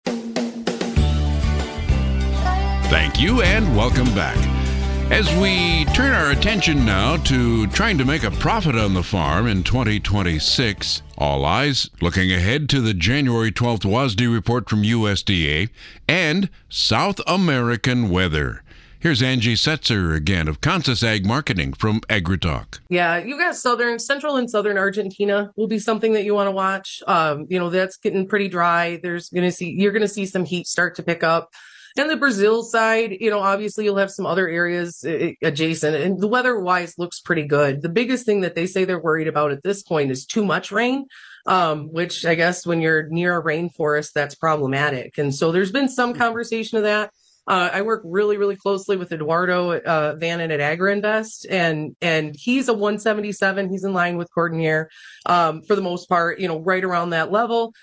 Thank you and welcome back. As we turn our attention now to trying to make a profit on the farm in 2026, all eyes looking ahead to the January 12th WASDE report from USDA and South American weather. Here's Angie Setzer again of Kansas Ag Marketing from AgriTalk. Yeah, you got central and southern Argentina will be something that you want to watch. That's getting pretty dry. You're going to see some heat start to pick up. And the Brazil side, obviously you'll have some other areas adjacent, and the weather-wise looks pretty good. The biggest thing that they say they're worried about at this point is too much rain, which I guess when you're near a rainforest, that's problematic. And so there's been some conversation of that. I work really, really closely with Eduardo Vannon at AgriInvest, and he's a 177. He's in line with Cordonier for the most part, right around that level.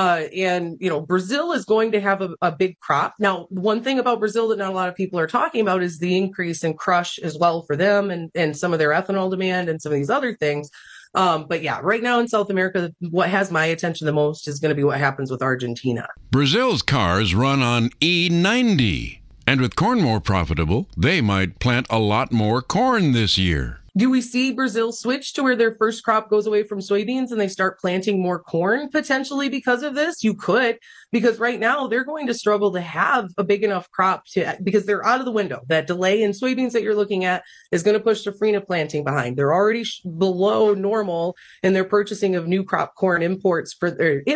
Brazil is going to have a big crop. Now, one thing about Brazil that not a lot of people are talking about is the increase in crush as well for them and some of their ethanol demand and some of these other things. But yeah, right now in South America, what has my attention the most is going to be what happens with Argentina. Brazil's cars run on E90. And with corn more profitable, they might plant a lot more corn this year. Do we see Brazil switch to where their first crop goes away from soybeans and they start planting more corn potentially because of this? You could, because right now they're going to struggle to have a big enough crop because they're out of the window. That delay in soybeans that you're looking at is going to push safrinha planting behind. They're already below normal in their purchasing of new crop corn inputs for that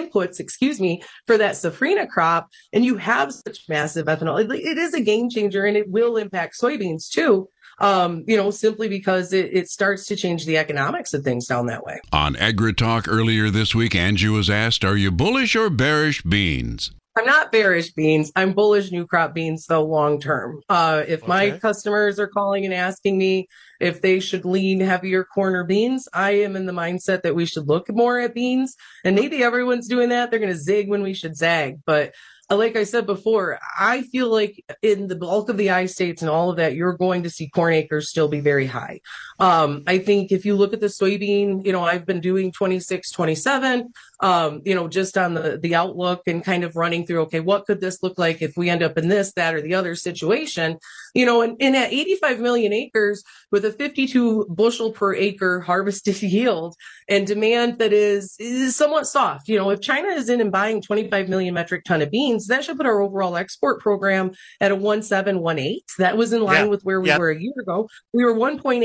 safrinha crop. And you have such massive ethanol. It is a game changer and it will impact soybeans too. Simply because it starts to change the economics of things down that way. On AgriTalk earlier this week, Angie was asked, are you bullish or bearish beans? I'm not bearish beans. I'm bullish new crop beans, though, long term. If my customers are calling and asking me if they should lean heavier corn or beans, I am in the mindset that we should look more at beans. And maybe everyone's doing that. They're going to zig when we should zag. But like I said before, I feel like in the bulk of the I states and all of that, you're going to see corn acres still be very high. I think if you look at the soybean, I've been doing 26, 27, just on the outlook and kind of running through, okay, what could this look like if we end up in this, that, or the other situation? And at 85 million acres with a 52 bushel per acre harvested yield and demand that is somewhat soft, if China is in and buying 25 million metric ton of beans, that should put our overall export program at a 1.718. That was in line with where we were a year ago. We were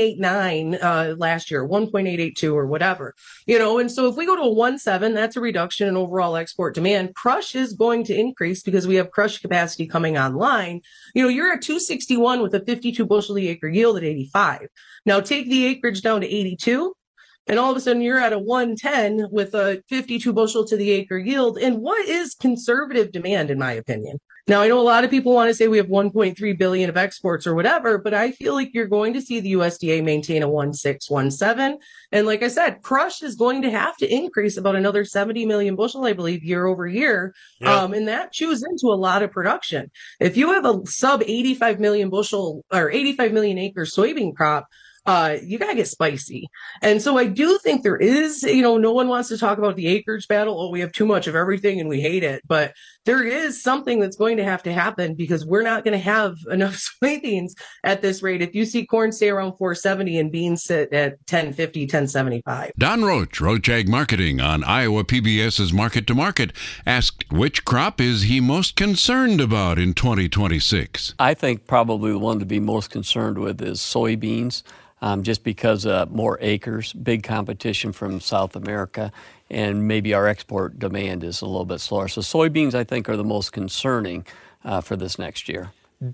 1.89 last year, 1.882 or whatever, and so if we go to a 1.7, that's a reduction in overall export demand. Crush is going to increase because we have crush capacity coming online. You're at 261 with a 52 bushel the acre yield at 85. Now take the acreage down to 82. And all of a sudden you're at a 110 with a 52 bushel to the acre yield. And what is conservative demand, in my opinion? Now, I know a lot of people want to say we have 1.3 billion of exports or whatever, but I feel like you're going to see the USDA maintain a 1.6, 1.7. And like I said, crush is going to have to increase about another 70 million bushel, I believe, year over year. And that chews into a lot of production. If you have a sub 85 million bushel or 85 million acre soybean crop, you got to get spicy. And so I do think there is, no one wants to talk about the acreage battle. Oh, we have too much of everything and we hate it. But there is something that's going to have to happen because we're not going to have enough soybeans at this rate. If you see corn stay around 470 and beans sit at 1050, 1075. Don Roach, Roach Ag Marketing on Iowa PBS's Market to Market, asked which crop is he most concerned about in 2026? I think probably the one to be most concerned with is soybeans. Just because more acres, big competition from South America, and maybe our export demand is a little bit slower. So soybeans, I think, are the most concerning for this next year.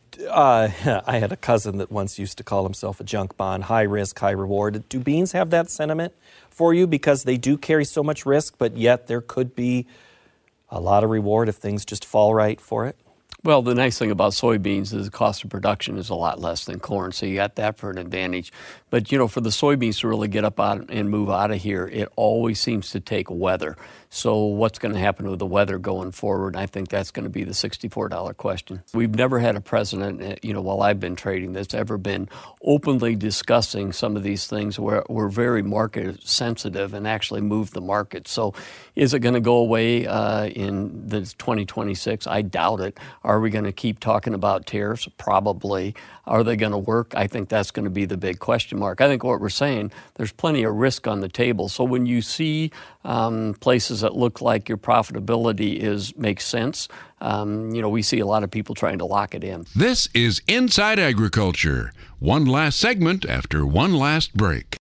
I had a cousin that once used to call himself a junk bond, high risk, high reward. Do beans have that sentiment for you because they do carry so much risk, but yet there could be a lot of reward if things just fall right for it? Well, the nice thing about soybeans is the cost of production is a lot less than corn, so you got that for an advantage. But, for the soybeans to really get up out and move out of here, it always seems to take weather. So what's going to happen with the weather going forward? I think that's going to be the $64 question. We've never had a president, while I've been trading, that's ever been openly discussing some of these things where we're very market sensitive and actually move the market. So is it going to go away in the 2026? I doubt it. Are we going to keep talking about tariffs? Probably. Are they going to work? I think that's going to be the big question mark. I think what we're saying, there's plenty of risk on the table. So when you see places that look like your profitability makes sense, we see a lot of people trying to lock it in. This is Inside Agriculture. One last segment after one last break.